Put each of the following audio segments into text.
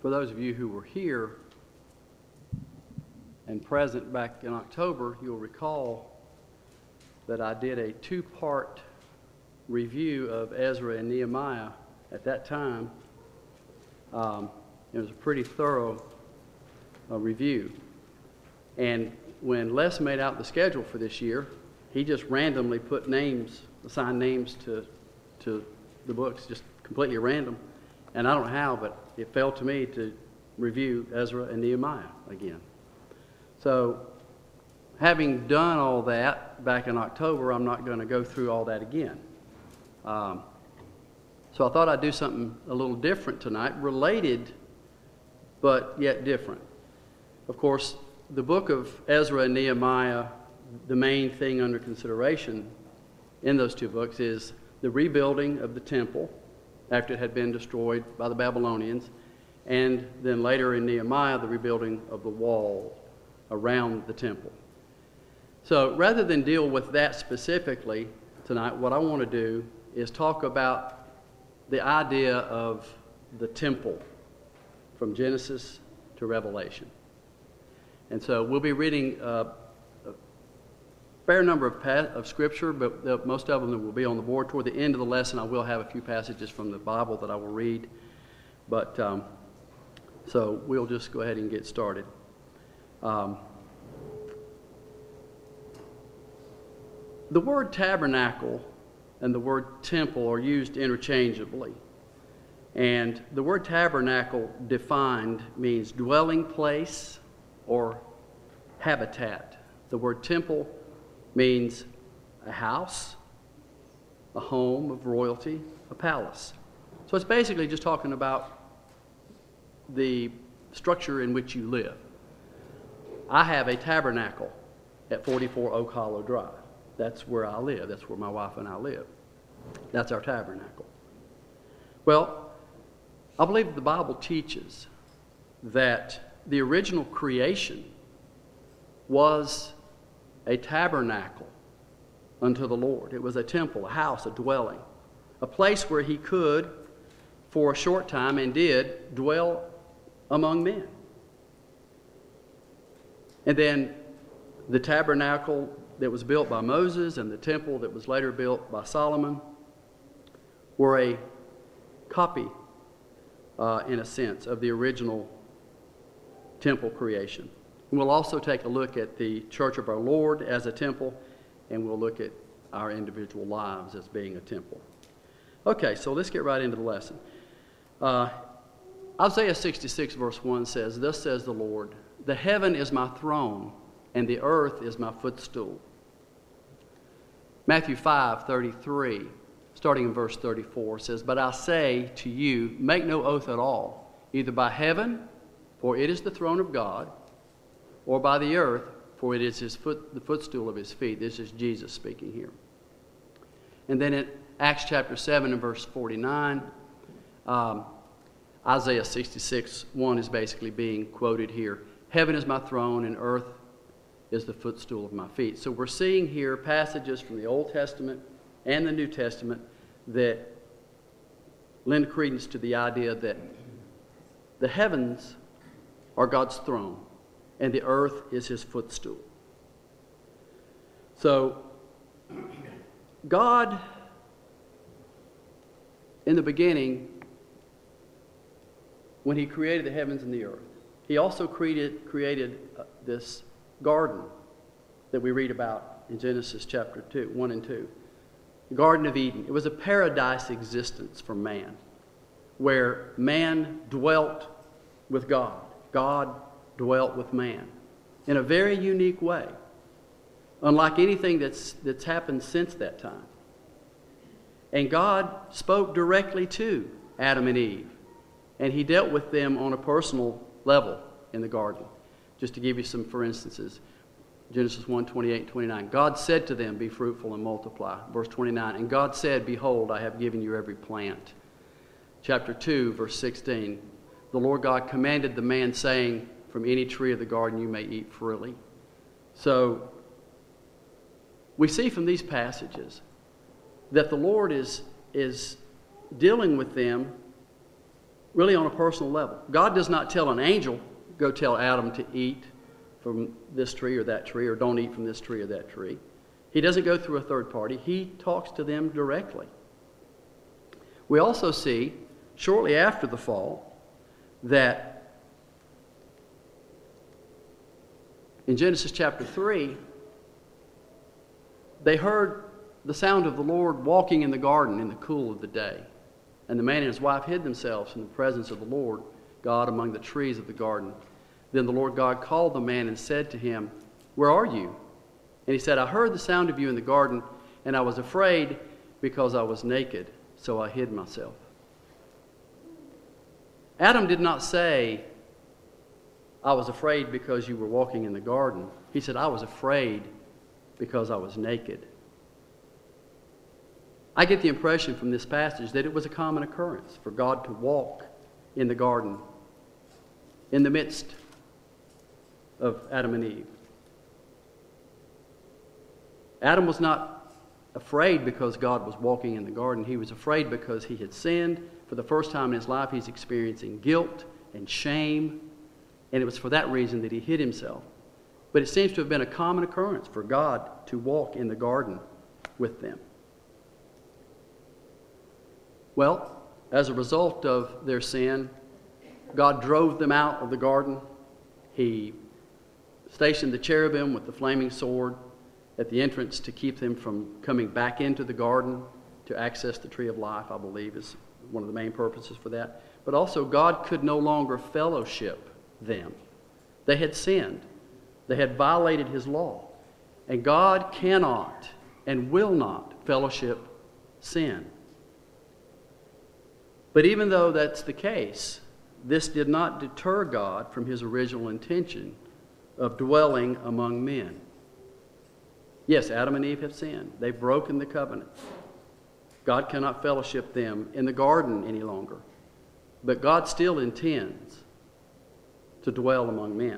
For those of you who were here and present back in October, you'll recall that I did a two-part review of Ezra and Nehemiah at that time. It was a pretty thorough review. And when Les made out the schedule for this year, he just randomly put names, assigned names to the books, just completely random. And I don't know how, but it fell to me to review Ezra and Nehemiah again. So, having done all that back in October, I'm not going to go through all that again. So I thought I'd do something a little different tonight, related but yet different. Of course, the book of Ezra and Nehemiah, the main thing under consideration in those two books is the rebuilding of the temple after it had been destroyed by the Babylonians, and then later in Nehemiah, the rebuilding of the wall around the temple. So rather than deal with that specifically tonight, what I want to do is talk about the idea of the temple from Genesis to Revelation. And so we'll be reading a fair number of Scripture, but most of them will be on the board. Toward the end of the lesson, I will have a few passages from the Bible that I will read. But so we'll just go ahead and get started. The word tabernacle and the word temple are used interchangeably. And the word tabernacle defined means dwelling place or habitat. The word temple means a house, a home of royalty, a palace. So it's basically just talking about the structure in which you live. I have a tabernacle at 44 Oak Hollow Drive. That's where I live. That's where my wife and I live. That's our tabernacle. Well, I believe that the Bible teaches that the original creation was a tabernacle unto the Lord. It was a temple, a house, a dwelling, a place where he could, for a short time, and did, dwell among men. And then the tabernacle that was built by Moses and the temple that was later built by Solomon were a copy, in a sense, of the original temple creation. And we'll also take a look at the Church of our Lord as a temple, and we'll look at our individual lives as being a temple. Okay, so let's get right into the lesson. Isaiah 66 verse 1 says, "Thus says the Lord, the heaven is my throne, and the earth is my footstool." Matthew 5:33, starting in verse 34, says, "But I say to you, make no oath at all, either by heaven, for it is the throne of God, or by the earth, for it is the footstool of his feet." This is Jesus speaking here. And then in Acts chapter 7 and verse 49, Isaiah 66:1 is basically being quoted here. "Heaven is my throne, and earth is the footstool of my feet." So we're seeing here passages from the Old Testament and the New Testament that lend credence to the idea that the heavens are God's throne and the earth is his footstool. So God, in the beginning, when he created the heavens and the earth, he also created this garden that we read about in Genesis chapter 1 and 2. The Garden of Eden. It was a paradise existence for man, where man dwelt with God. God dwelt with man in a very unique way, unlike anything that's happened since that time. And God spoke directly to Adam and Eve, and he dealt with them on a personal level in the garden. Just to give you some for instances, Genesis 1:28, 29. God said to them, "Be fruitful and multiply." Verse 29. "And God said, Behold, I have given you every plant." Chapter 2, verse 16. "The Lord God commanded the man, saying, From any tree of the garden you may eat freely." So we see from these passages that the Lord is dealing with them really on a personal level. God does not tell an angel, go tell Adam to eat from this tree or that tree, or don't eat from this tree or that tree. He doesn't go through a third party. He talks to them directly. We also see, shortly after the fall, that in Genesis chapter 3, they heard the sound of the Lord walking in the garden in the cool of the day. And the man and his wife hid themselves from the presence of the Lord God among the trees of the garden. Then the Lord God called the man and said to him, "Where are you?" And he said, "I heard the sound of you in the garden, and I was afraid because I was naked, so I hid myself." Adam did not say, "I was afraid because you were walking in the garden." He said, "I was afraid because I was naked." I get the impression from this passage that it was a common occurrence for God to walk in the garden in the midst of Adam and Eve. Adam was not afraid because God was walking in the garden. He was afraid because he had sinned. For the first time in his life, he's experiencing guilt and shame, and it was for that reason that he hid himself. But it seems to have been a common occurrence for God to walk in the garden with them. Well, as a result of their sin, God drove them out of the garden. He stationed the cherubim with the flaming sword at the entrance to keep them from coming back into the garden to access the tree of life, I believe, is one of the main purposes for that. But also, God could no longer fellowship them. They had sinned. They had violated his law. And God cannot and will not fellowship sin. But even though that's the case, this did not deter God from his original intention of dwelling among men. Yes, Adam and Eve have sinned. They've broken the covenant. God cannot fellowship them in the garden any longer. But God still intends to dwell among men.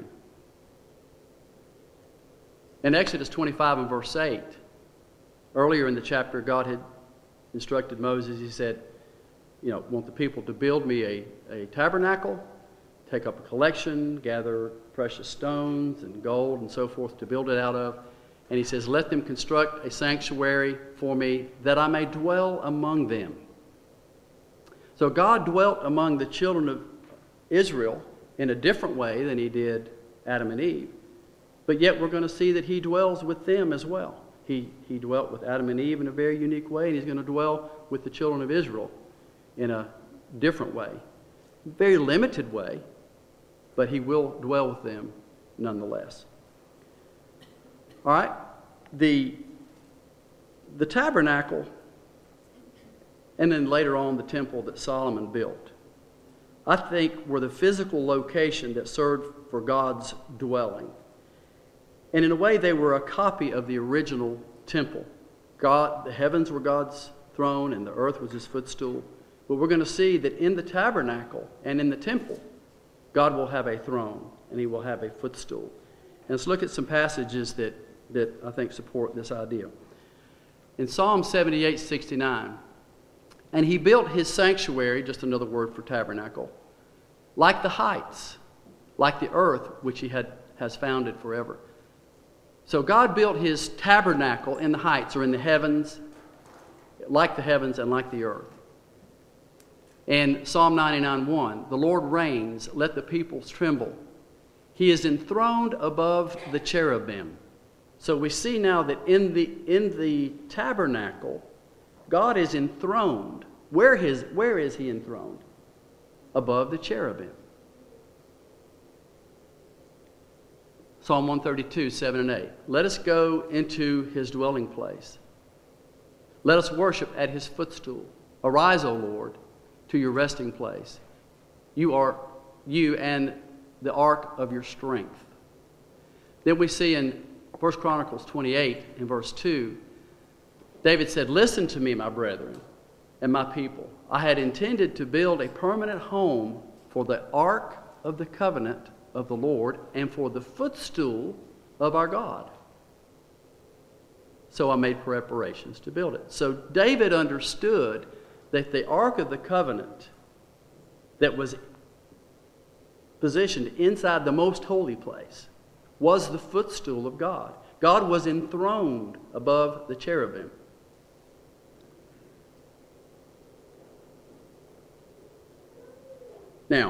In Exodus 25 and verse 8, earlier in the chapter, God had instructed Moses. He said, want the people to build me a tabernacle, take up a collection, gather precious stones and gold and so forth to build it out of. And he says, let them construct a sanctuary for me that I may dwell among them. So God dwelt among the children of Israel in a different way than he did Adam and Eve. But yet we're going to see that he dwells with them as well. He dwelt with Adam and Eve in a very unique way, and he's going to dwell with the children of Israel in a different way. Very limited way, but he will dwell with them nonetheless. All right, the tabernacle, and then later on the temple that Solomon built, I think were the physical location that served for God's dwelling. And in a way, they were a copy of the original temple. The heavens were God's throne, and the earth was his footstool. But we're going to see that in the tabernacle and in the temple, God will have a throne, and he will have a footstool. And let's look at some passages that I think support this idea. In Psalm 78:69, and he built his sanctuary, just another word for tabernacle, like the heights, like the earth which he has founded forever. So God built his tabernacle in the heights, or in the heavens, like the heavens and like the earth. And Psalm 99:1, the Lord reigns, let the peoples tremble. He is enthroned above the cherubim. So we see now that in the tabernacle, God is enthroned. Where is he enthroned? Above the cherubim. Psalm 132, 7 and 8. Let us go into his dwelling place. Let us worship at his footstool. Arise, O Lord, to your resting place. You and the ark of your strength. Then we see in 1 Chronicles 28 in verse 2, David said, listen to me, my brethren, and my people. I had intended to build a permanent home for the ark of the covenant of the Lord and for the footstool of our God. So I made preparations to build it. So David understood that the ark of the covenant that was positioned inside the most holy place was the footstool of God. God was enthroned above the cherubim. Now,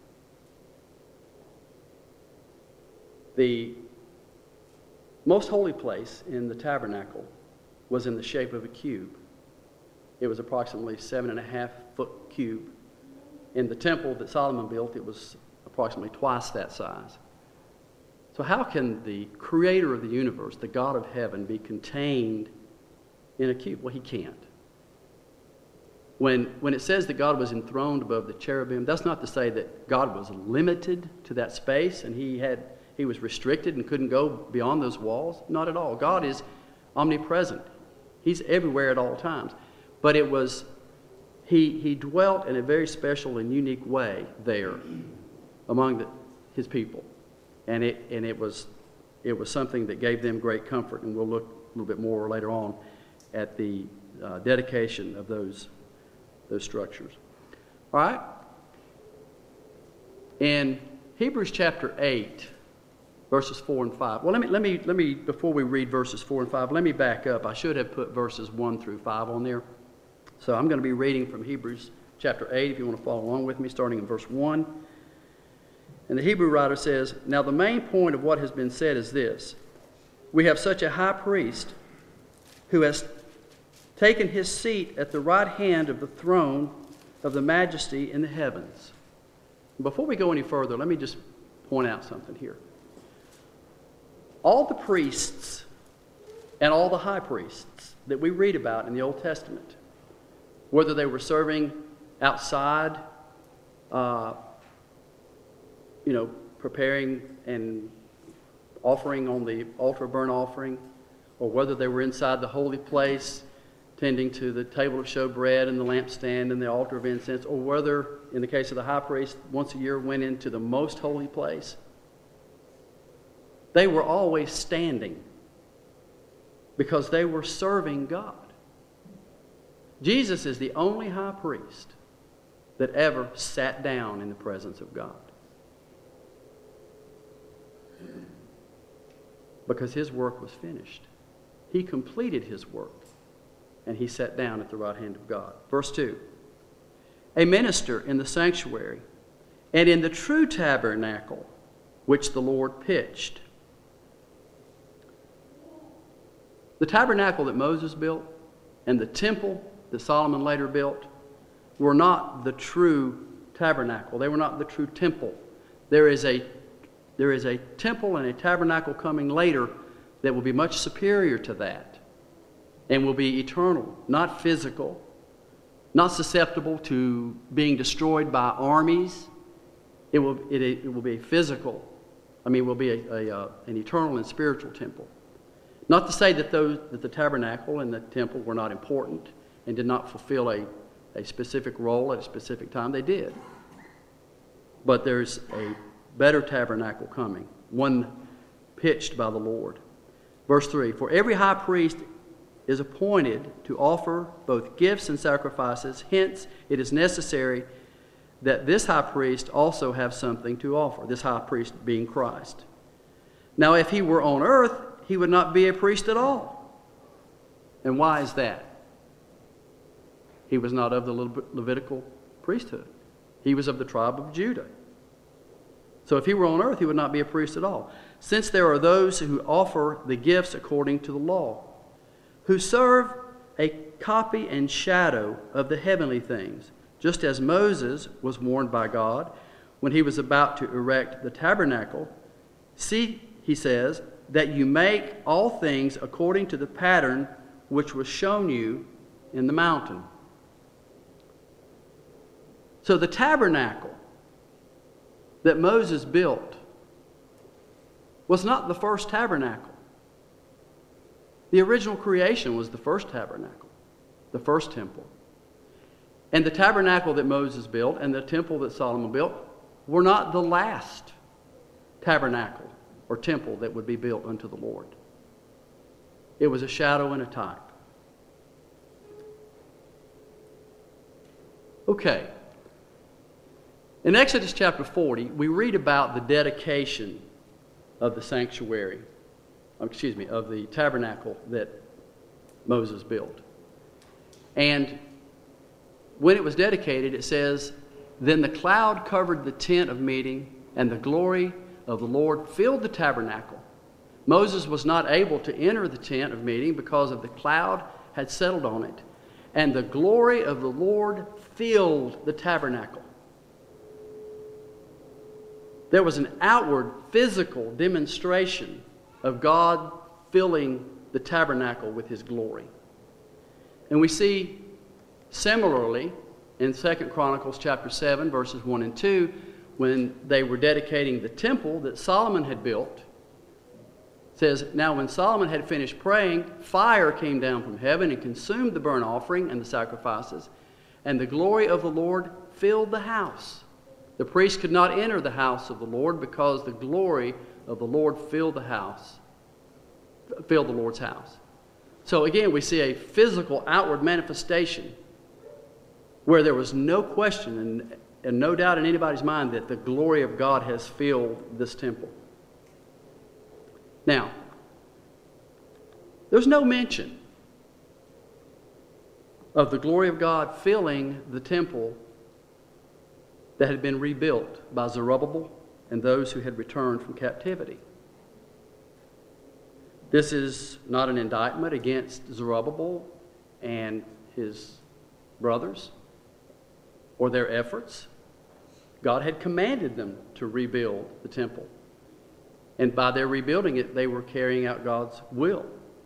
the most holy place in the tabernacle was in the shape of a cube. It was approximately 7.5 foot cube. In the temple that Solomon built, it was approximately twice that size. So how can the creator of the universe, the God of heaven, be contained in a cube? Well, he can't. When it says that God was enthroned above the cherubim, that's not to say that God was limited to that space and he was restricted and couldn't go beyond those walls. Not at all. God is omnipresent. He's everywhere at all times. But it was, he dwelt in a very special and unique way there among his people. And it was something that gave them great comfort. And we'll look a little bit more later on at the dedication of those structures. All right? In Hebrews chapter 8, verses 4 and 5. Well, let me before we read verses 4 and 5, let me back up. I should have put verses 1 through 5 on there. So I'm going to be reading from Hebrews chapter 8, if you want to follow along with me, starting in verse 1. And the Hebrew writer says, "Now the main point of what has been said is this: we have such a high priest who has taken his seat at the right hand of the throne of the majesty in the heavens." Before we go any further, let me just point out something here. All the priests and all the high priests that we read about in the Old Testament, whether they were serving outside, preparing and offering on the altar of burnt offering, or whether they were inside the holy place, tending to the table of showbread and the lampstand and the altar of incense, or whether, in the case of the high priest, once a year went into the most holy place, they were always standing because they were serving God. Jesus is the only high priest that ever sat down in the presence of God, because his work was finished. He completed his work, and he sat down at the right hand of God. Verse 2, "A minister in the sanctuary and in the true tabernacle which the Lord pitched." The tabernacle that Moses built and the temple that Solomon later built were not the true tabernacle. They were not the true temple. There is a temple and a tabernacle coming later that will be much superior to that and will be eternal, not physical, not susceptible to being destroyed by armies. It will be physical. It will be an eternal and spiritual temple. Not to say that the tabernacle and the temple were not important and did not fulfill a specific role at a specific time. They did. But there's a better tabernacle coming, one pitched by the Lord. Verse 3, "For every high priest is appointed to offer both gifts and sacrifices. Hence, it is necessary that this high priest also have something to offer," this high priest being Christ. "Now, if he were on earth, he would not be a priest at all." And why is that? He was not of the Levitical priesthood. He was of the tribe of Judah. So if he were on earth, he would not be a priest at all. "Since there are those who offer the gifts according to the law, who serve a copy and shadow of the heavenly things, just as Moses was warned by God when he was about to erect the tabernacle. See, he says, that you make all things according to the pattern which was shown you in the mountain." So the tabernacle that Moses built was not the first tabernacle. The original creation was the first tabernacle, the first temple. And the tabernacle that Moses built and the temple that Solomon built were not the last tabernacle or temple that would be built unto the Lord. It was a shadow and a type. Okay. In Exodus chapter 40, we read about the dedication of the sanctuary, of the tabernacle that Moses built. And when it was dedicated, it says, "Then the cloud covered the tent of meeting, and the glory of the Lord filled the tabernacle. Moses was not able to enter the tent of meeting because of the cloud had settled on it, and the glory of the Lord filled the tabernacle." There was an outward physical demonstration of God filling the tabernacle with his glory. And we see similarly in 2 Chronicles chapter 7, verses 1 and 2, when they were dedicating the temple that Solomon had built. It says, "Now when Solomon had finished praying, fire came down from heaven and consumed the burnt offering and the sacrifices, and the glory of the Lord filled the house. The priest could not enter the house of the Lord because the glory of the Lord filled the Lord's house." So again, we see a physical outward manifestation where there was no question and no doubt in anybody's mind that the glory of God has filled this temple. Now, there's no mention of the glory of God filling the temple that had been rebuilt by Zerubbabel and those who had returned from captivity. This is not an indictment against Zerubbabel and his brothers or their efforts. God had commanded them to rebuild the temple. And by their rebuilding it, they were carrying out God's will.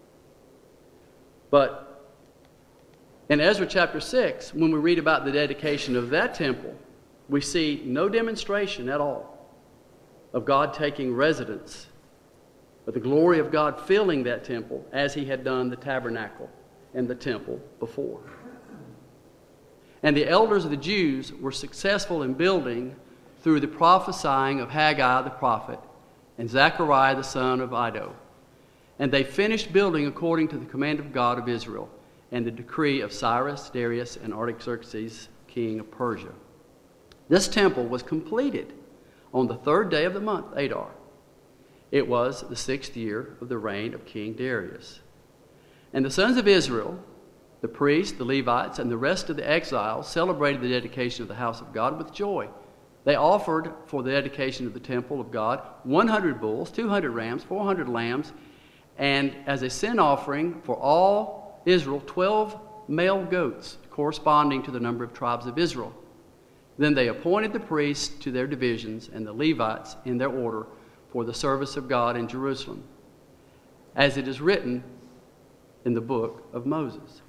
But in Ezra chapter 6, when we read about the dedication of that temple, we see no demonstration at all of God taking residence, of the glory of God filling that temple as he had done the tabernacle and the temple before. And the elders of the Jews were successful in building through the prophesying of Haggai the prophet and Zechariah the son of Iddo. And they finished building according to the command of God of Israel and the decree of Cyrus, Darius, and Artaxerxes, king of Persia. This temple was completed on the 3rd day of the month, Adar. It was the 6th year of the reign of King Darius. And the sons of Israel, the priests, the Levites, and the rest of the exiles celebrated the dedication of the house of God with joy. They offered for the dedication of the temple of God 100 bulls, 200 rams, 400 lambs, and as a sin offering for all Israel, 12 male goats, corresponding to the number of tribes of Israel. Then they appointed the priests to their divisions and the Levites in their order for the service of God in Jerusalem, as it is written in the book of Moses.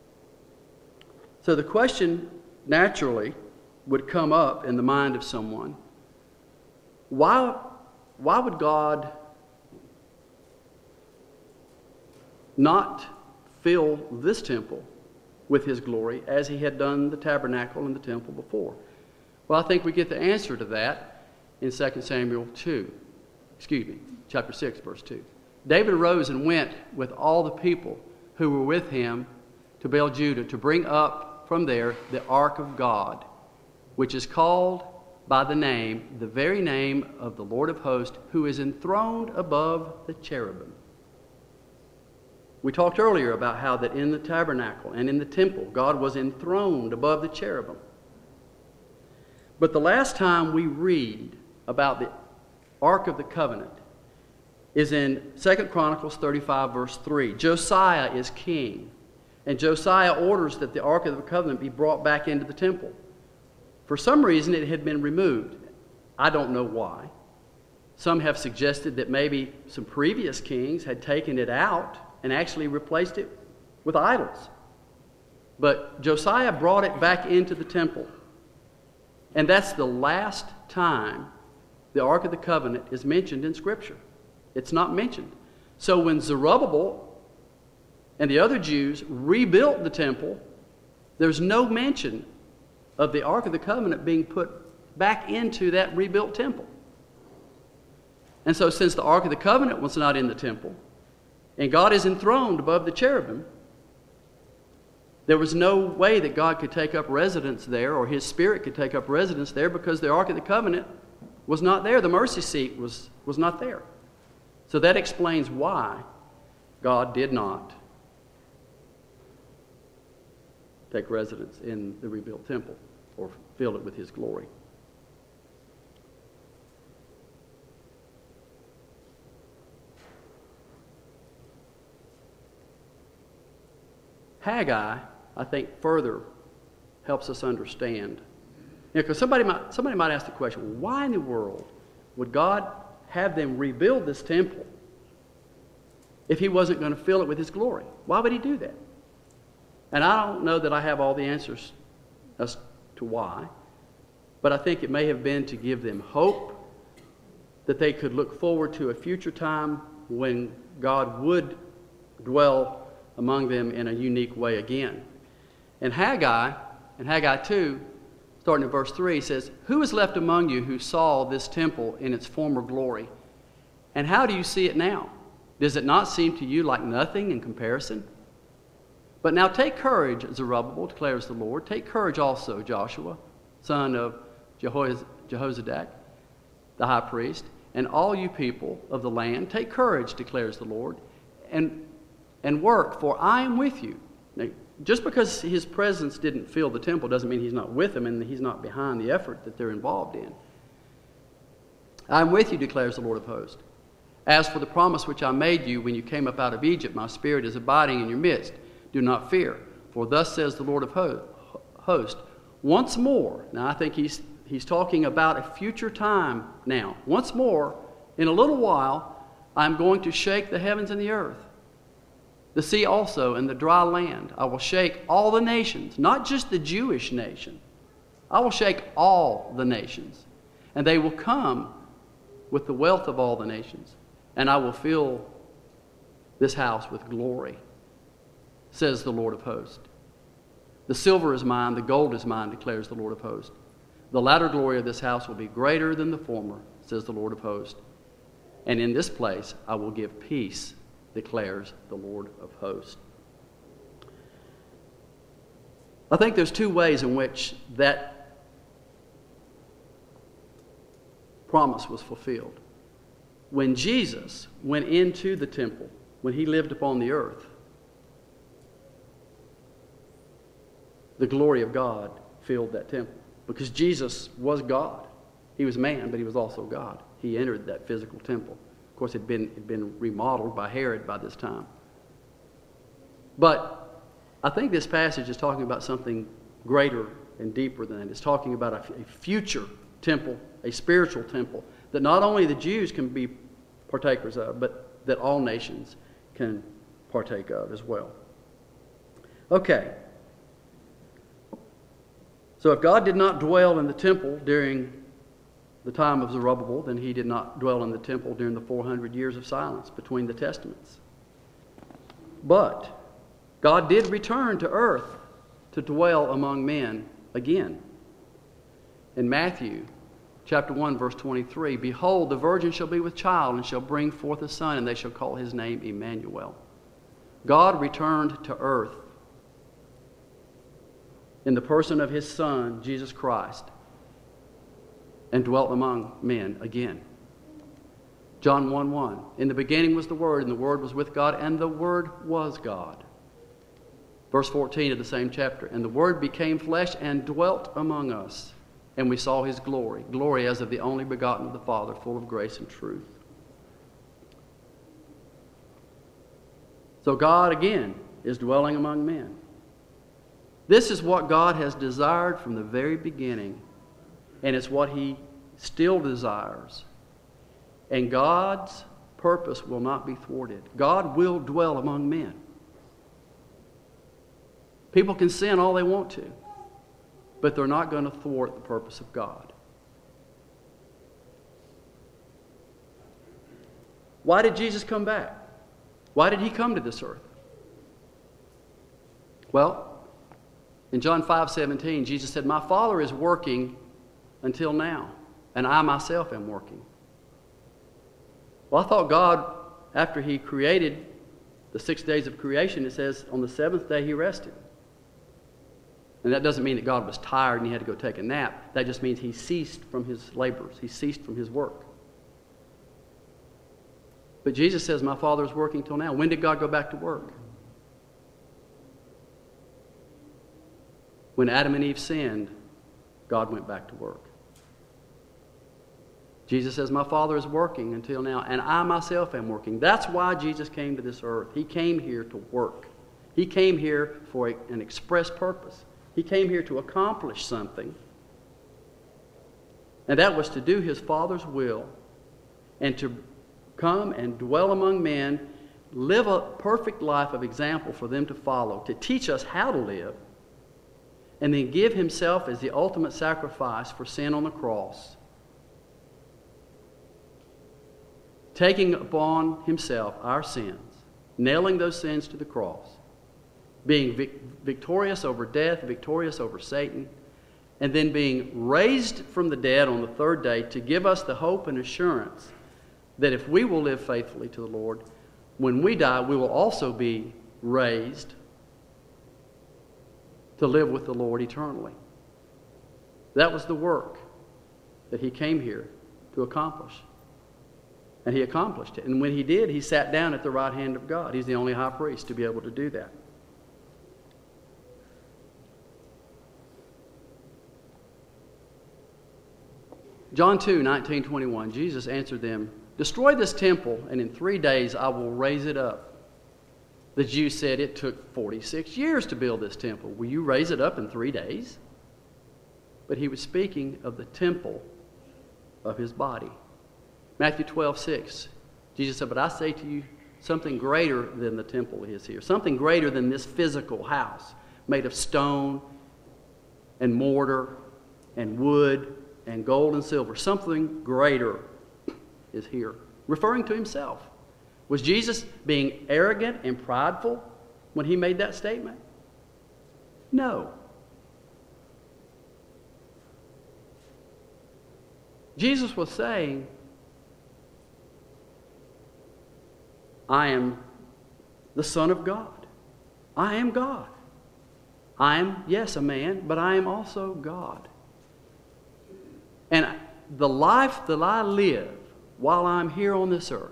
So the question naturally would come up in the mind of someone, why would God not fill this temple with his glory as he had done the tabernacle and the temple before? Well, I think we get the answer to that in 2 Samuel chapter 6, verse 2. David arose and went with all the people who were with him to Baal Judah to bring up from there the ark of God, which is called by the very name of the Lord of hosts, who is enthroned above the cherubim. We talked earlier about how that in the tabernacle and in the temple, God was enthroned above the cherubim. But the last time we read about the Ark of the Covenant is in 2 Chronicles 35, verse 3. Josiah is king, and Josiah orders that the Ark of the Covenant be brought back into the temple. For some reason, it had been removed. I don't know why. Some have suggested that maybe some previous kings had taken it out and actually replaced it with idols. But Josiah brought it back into the temple. And that's the last time the Ark of the Covenant is mentioned in Scripture. It's not mentioned. So when Zerubbabel and the other Jews rebuilt the temple, there's no mention of the Ark of the Covenant being put back into that rebuilt temple. And so since the Ark of the Covenant was not in the temple, and God is enthroned above the cherubim, There was no way that God could take up residence there, or his Spirit could take up residence there, because the Ark of the Covenant was not there. The mercy seat was not there. So that explains why God did not take residence in the rebuilt temple or fill it with his glory. Haggai, I think, further helps us understand. Because somebody might ask the question, why in the world would God have them rebuild this temple if he wasn't going to fill it with his glory? Why would he do that? And I don't know that I have all the answers as to why, but I think it may have been to give them hope that they could look forward to a future time when God would dwell among them in a unique way again. And Haggai 2, starting in verse 3, says, "Who is left among you who saw this temple in its former glory? And how do you see it now? Does it not seem to you like nothing in comparison? But now take courage, Zerubbabel, declares the Lord. Take courage also, Joshua, son of Jehozadak, the high priest, and all you people of the land. Take courage, declares the Lord, and work, for I am with you." Now, just because his presence didn't fill the temple doesn't mean he's not with them and he's not behind the effort that they're involved in. "I am with you, declares the Lord of hosts. As for the promise which I made you when you came up out of Egypt, my Spirit is abiding in your midst. Do not fear, for thus says the Lord of hosts, once more." Now I think he's talking about a future time now. "Once more, in a little while, I'm going to shake the heavens and the earth, the sea also, and the dry land. I will shake all the nations," not just the Jewish nation. "I will shake all the nations, and they will come with the wealth of all the nations, and I will fill this house with glory, says the Lord of hosts. The silver is mine, the gold is mine, declares the Lord of hosts. The latter glory of this house will be greater than the former, says the Lord of hosts. And in this place I will give peace, declares the Lord of hosts." I think there's two ways in which that promise was fulfilled. When Jesus went into the temple, when he lived upon the earth, the glory of God filled that temple. Because Jesus was God. He was man, but he was also God. He entered that physical temple. Of course, it had been remodeled by Herod by this time. But I think this passage is talking about something greater and deeper than that. It's talking about a future temple, a spiritual temple, that not only the Jews can be partakers of, but that all nations can partake of as well. Okay. So if God did not dwell in the temple during the time of Zerubbabel, then he did not dwell in the temple during the 400 years of silence between the testaments. But God did return to earth to dwell among men again. In Matthew chapter 1, verse 23, "Behold, the virgin shall be with child and shall bring forth a son, and they shall call his name Emmanuel." God returned to earth in the person of his Son, Jesus Christ, and dwelt among men again. John 1:1, "In the beginning was the Word, and the Word was with God, and the Word was God." Verse 14 of the same chapter, "And the Word became flesh and dwelt among us, and we saw his glory, glory as of the only begotten of the Father, full of grace and truth." So God again is dwelling among men. This is what God has desired from the very beginning, and it's what he still desires. And God's purpose will not be thwarted. God will dwell among men. People can sin all they want to, but they're not going to thwart the purpose of God. Why did Jesus come back? Why did he come to this earth? Well, in John 5:17, Jesus said, "My Father is working until now, and I myself am working." Well, I thought God, after he created the 6 days of creation, it says on the seventh day he rested. And that doesn't mean that God was tired and he had to go take a nap. That just means he ceased from his labors. He ceased from his work. But Jesus says, my Father is working till now. When did God go back to work? When Adam and Eve sinned, God went back to work. Jesus says, my Father is working until now, and I myself am working. That's why Jesus came to this earth. He came here to work. He came here for an express purpose. He came here to accomplish something. And that was to do his Father's will and to come and dwell among men, live a perfect life of example for them to follow, to teach us how to live, and then give himself as the ultimate sacrifice for sin on the cross, taking upon himself our sins, nailing those sins to the cross, being victorious over death, victorious over Satan, and then being raised from the dead on the third day to give us the hope and assurance that if we will live faithfully to the Lord, when we die, we will also be raised to live with the Lord eternally. That was the work that he came here to accomplish. And he accomplished it. And when he did, he sat down at the right hand of God. He's the only high priest to be able to do that. John 2:19-21, Jesus answered them, destroy this temple, and in 3 days I will raise it up. The Jews said, it took 46 years to build this temple. Will you raise it up in 3 days? But he was speaking of the temple of his body. Matthew 12:6, Jesus said, but I say to you something greater than the temple is here. Something greater than this physical house made of stone and mortar and wood and gold and silver. Something greater is here. Referring to himself. Was Jesus being arrogant and prideful when he made that statement? No. Jesus was saying, I am the Son of God. I am God. I am, yes, a man, but I am also God. And the life that I live while I'm here on this earth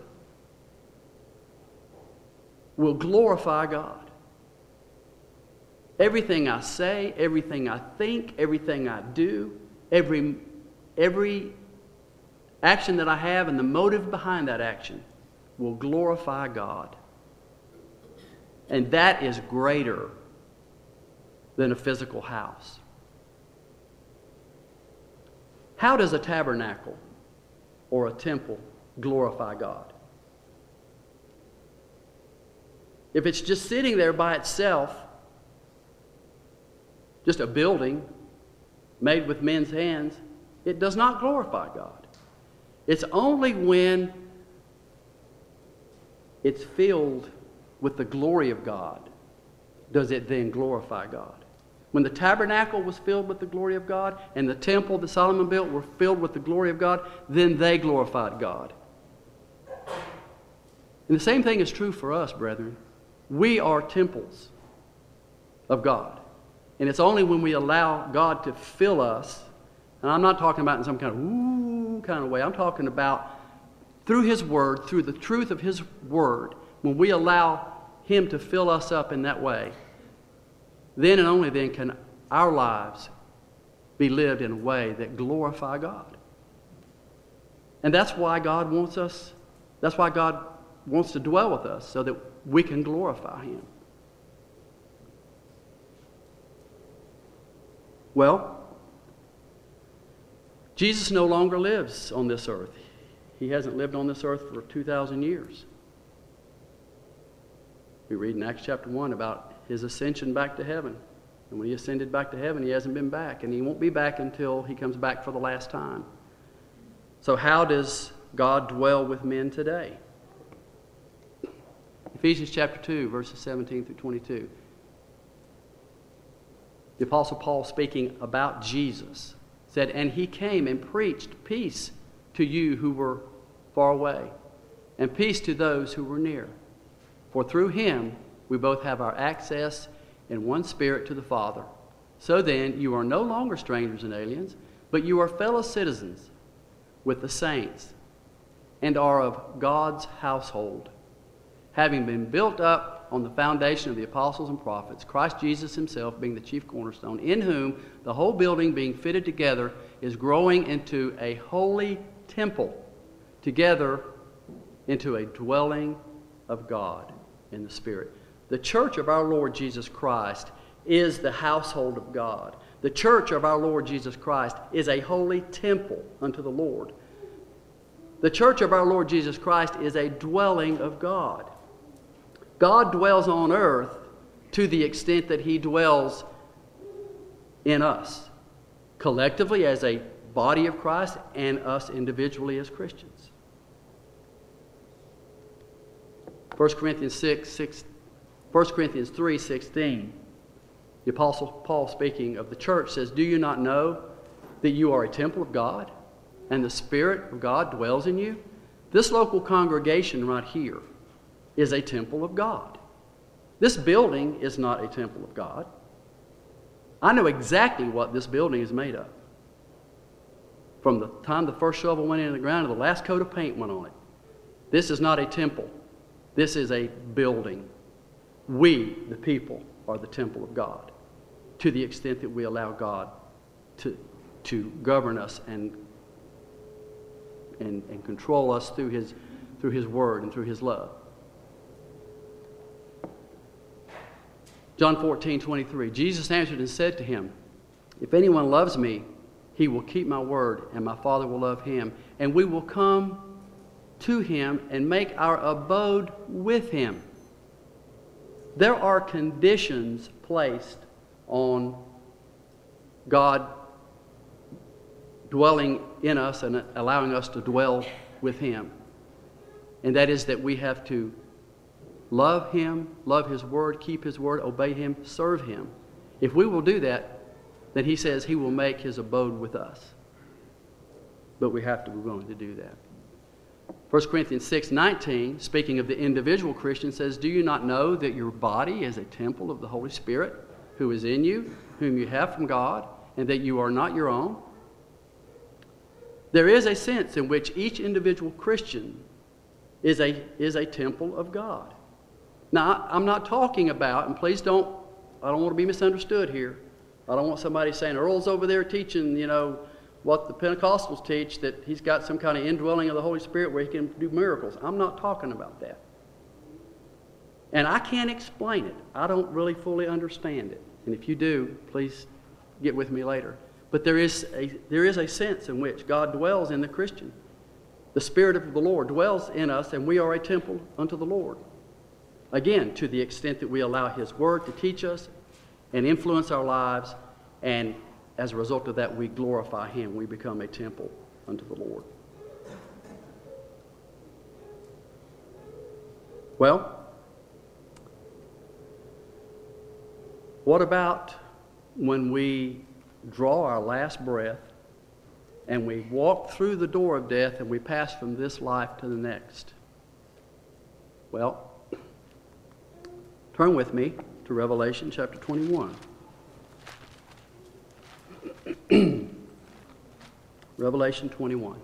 will glorify God. Everything I say, everything I think, everything I do, every action that I have and the motive behind that action will glorify God. And that is greater than a physical house. How does a tabernacle or a temple glorify God? If it's just sitting there by itself, just a building made with men's hands, it does not glorify God. It's only when it's filled with the glory of God does it then glorify God. When the tabernacle was filled with the glory of God and the temple that Solomon built were filled with the glory of God, then they glorified God. And the same thing is true for us, brethren. We are temples of God. And it's only when we allow God to fill us, and I'm not talking about in some kind of ooh kind of way. I'm talking about through His Word, through the truth of His Word, when we allow Him to fill us up in that way, then and only then can our lives be lived in a way that glorify God. And that's why God wants us, that's why God wants to dwell with us, so that we can glorify Him. Well, Jesus no longer lives on this earth. He hasn't lived on this earth for 2,000 years. We read in Acts chapter 1 about His ascension back to heaven. And when He ascended back to heaven, He hasn't been back. And He won't be back until He comes back for the last time. So how does God dwell with men today? Ephesians chapter 2, verses 17 through 22. The Apostle Paul, speaking about Jesus, said, "And He came and preached peace to you who were far away, and peace to those who were near. For through Him we both have our access in one Spirit to the Father. So then, you are no longer strangers and aliens, but you are fellow citizens with the saints and are of God's household, having been built up on the foundation of the apostles and prophets, Christ Jesus himself being the chief cornerstone, in whom the whole building being fitted together is growing into a holy temple, together into a dwelling of God in the Spirit. The church of our Lord Jesus Christ is the household of God. The church of our Lord Jesus Christ is a holy temple unto the Lord. The church of our Lord Jesus Christ is a dwelling of God. God dwells on earth to the extent that he dwells in us, collectively as a body of Christ and us individually as Christians. 1 Corinthians 3:16, the Apostle Paul, speaking of the church, says, "Do you not know that you are a temple of God and the Spirit of God dwells in you?" This local congregation right here is a temple of God. This building is not a temple of God. I know exactly what this building is made of. From the time the first shovel went into the ground to the last coat of paint went on it. This is not a temple. This is a building. We, the people, are the temple of God, to the extent that we allow God to govern us and control us through His Word and through His love. John 14:23, Jesus answered and said to him, "If anyone loves me, he will keep my word, and my Father will love him, and we will come to him and make our abode with him." There are conditions placed on God dwelling in us and allowing us to dwell with him. And that is that we have to love him, love his word, keep his word, obey him, serve him. If we will do that, then he says he will make his abode with us. But we have to be willing to do that. 1 Corinthians 6:19, speaking of the individual Christian, says, "Do you not know that your body is a temple of the Holy Spirit who is in you, whom you have from God, and that you are not your own?" There is a sense in which each individual Christian is a temple of God. Now, I'm not talking about, and please I don't want to be misunderstood here. I don't want somebody saying, Earl's over there teaching, what the Pentecostals teach, that he's got some kind of indwelling of the Holy Spirit where he can do miracles. I'm not talking about that. And I can't explain it. I don't really fully understand it. And if you do, please get with me later. But there is a sense in which God dwells in the Christian. The Spirit of the Lord dwells in us, and we are a temple unto the Lord. Again, to the extent that we allow his word to teach us and influence our lives, and as a result of that, we glorify him. We become a temple unto the Lord. Well, what about when we draw our last breath and we walk through the door of death and we pass from this life to the next? Well, turn with me to Revelation chapter 21. Revelation 21.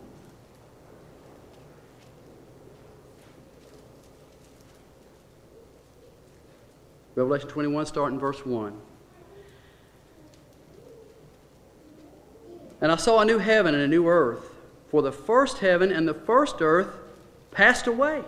Revelation 21, starting verse 1. "And I saw a new heaven and a new earth, for the first heaven and the first earth passed away,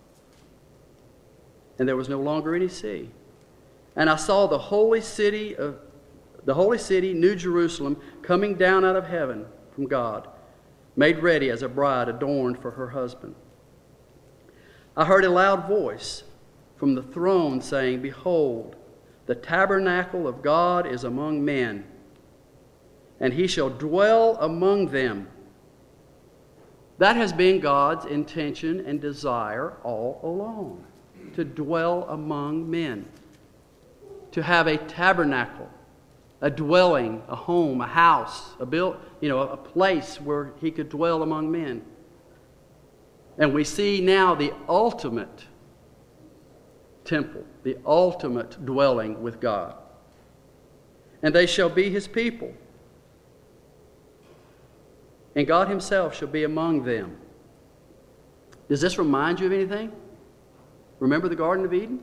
and there was no longer any sea. And I saw the holy city, New Jerusalem, coming down out of heaven from God, made ready as a bride adorned for her husband. I heard a loud voice from the throne saying, 'Behold, the tabernacle of God is among men, and he shall dwell among them.'" That has been God's intention and desire all along, to dwell among men, to have a tabernacle, a dwelling, a home, a house, a place where he could dwell among men. And we see now the ultimate temple, the ultimate dwelling with God. and they shall be his people. And God himself shall be among them. Does this remind you of anything? Remember the Garden of Eden?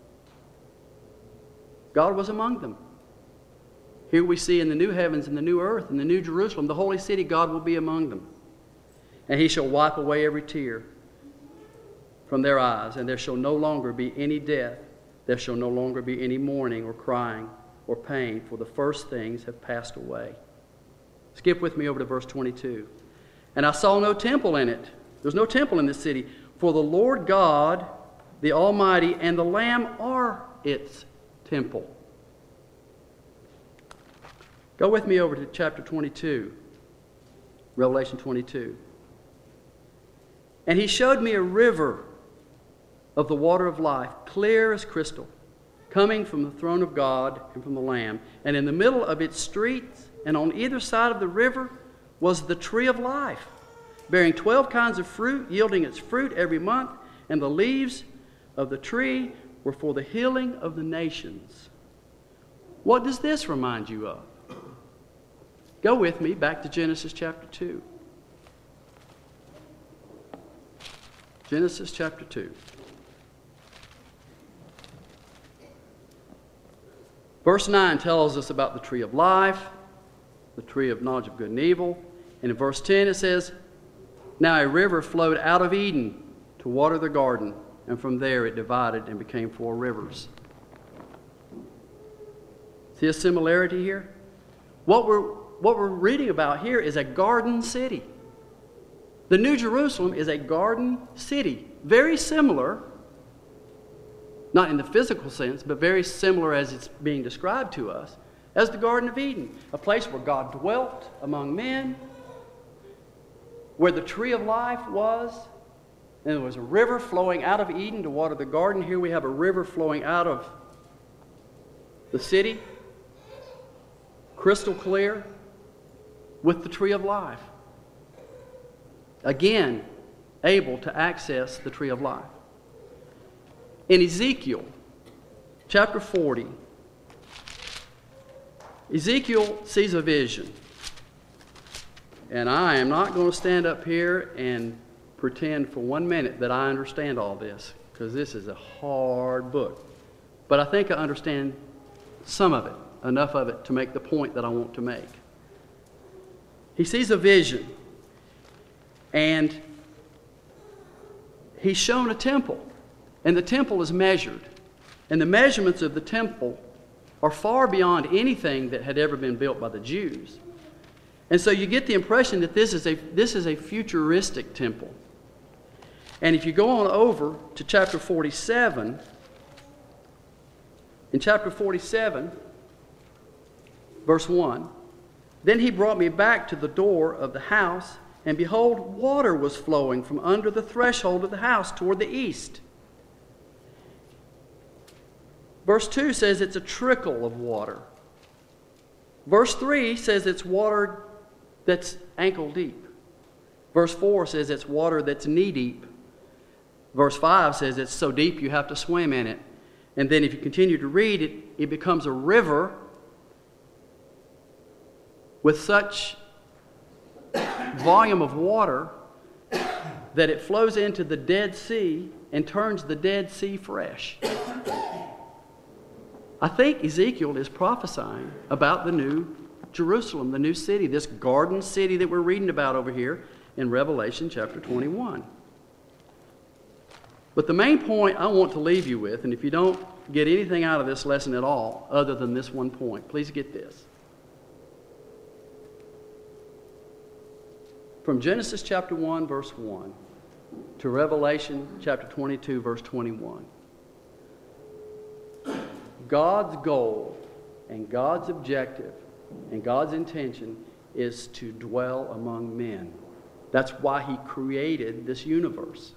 God was among them. Here we see in the new heavens and the new earth and the new Jerusalem, the holy city, God will be among them. And he shall wipe away every tear from their eyes, and there shall no longer be any death. There shall no longer be any mourning or crying or pain, for the first things have passed away. Skip with me over to verse 22. And I saw no temple in it. There's no temple in this city, for the Lord God, the Almighty, and the Lamb are its temple. Go with me over to chapter 22, Revelation 22. And he showed me a river of the water of life, clear as crystal, coming from the throne of God and from the Lamb. And in the middle of its streets and on either side of the river was the tree of life, bearing 12 kinds of fruit, yielding its fruit every month. And the leaves of the tree were for the healing of the nations. What does this remind you of? Go with me back to Genesis chapter 2. Genesis chapter 2. Verse 9 tells us about the tree of life, the tree of knowledge of good and evil. And in verse 10 it says, Now a river flowed out of Eden to water the garden, and from there it divided and became 4 rivers. See a similarity here? What we're reading about here is a garden city. The New Jerusalem is a garden city, very similar, not in the physical sense, but very similar as it's being described to us, as the Garden of Eden, a place where God dwelt among men, where the tree of life was, and there was a river flowing out of Eden to water the garden. Here we have a river flowing out of the city, crystal clear, with the tree of life. Again, able to access the tree of life. In Ezekiel chapter 40, Ezekiel sees a vision. And I am not going to stand up here and pretend for 1 minute that I understand all this, because this is a hard book. But I think I understand some of it, enough of it to make the point that I want to make. He sees a vision, and he's shown a temple, and the temple is measured. And the measurements of the temple are far beyond anything that had ever been built by the Jews. And so you get the impression that this is a futuristic temple. And if you go on over to chapter 47, in chapter 47, verse 1, Then he brought me back to the door of the house, and behold, water was flowing from under the threshold of the house toward the east. Verse 2 says it's a trickle of water. Verse 3 says it's water that's ankle deep. Verse 4 says it's water that's knee deep. Verse 5 says it's so deep you have to swim in it. And then if you continue to read it, it becomes a river with such volume of water that it flows into the Dead Sea and turns the Dead Sea fresh. I think Ezekiel is prophesying about the new Jerusalem, the new city, this garden city that we're reading about over here in Revelation chapter 21. But the main point I want to leave you with, and if you don't get anything out of this lesson at all other than this one point, please get this. From Genesis chapter 1, verse 1, to Revelation chapter 22, verse 21, God's goal and God's objective and God's intention is to dwell among men. That's why He created this universe.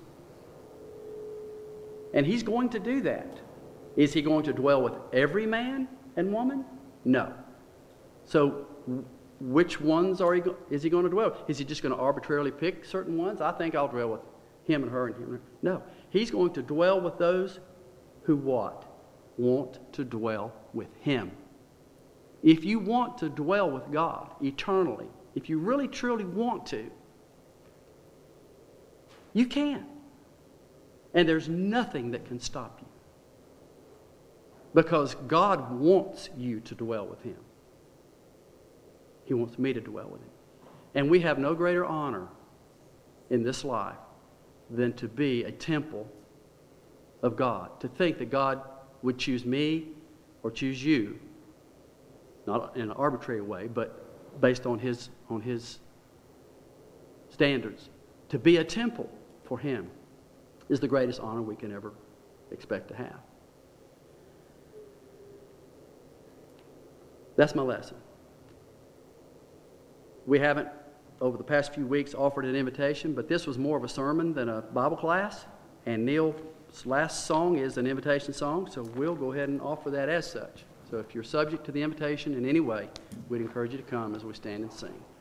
And He's going to do that. Is He going to dwell with every man and woman? No. So which ones is He going to dwell? Is He just going to arbitrarily pick certain ones? I think I'll dwell with him and her and him and her. No. He's going to dwell with those who what? Want to dwell with Him. If you want to dwell with God eternally, if you really truly want to, you can. And there's nothing that can stop you. Because God wants you to dwell with Him. He wants me to dwell with Him. And we have no greater honor in this life than to be a temple of God. To think that God would choose me or choose you, not in an arbitrary way, but based on His standards. To be a temple for Him is the greatest honor we can ever expect to have. That's my lesson. We haven't, over the past few weeks, offered an invitation, but this was more of a sermon than a Bible class. And Neil's last song is an invitation song, so we'll go ahead and offer that as such. So if you're subject to the invitation in any way, we'd encourage you to come as we stand and sing.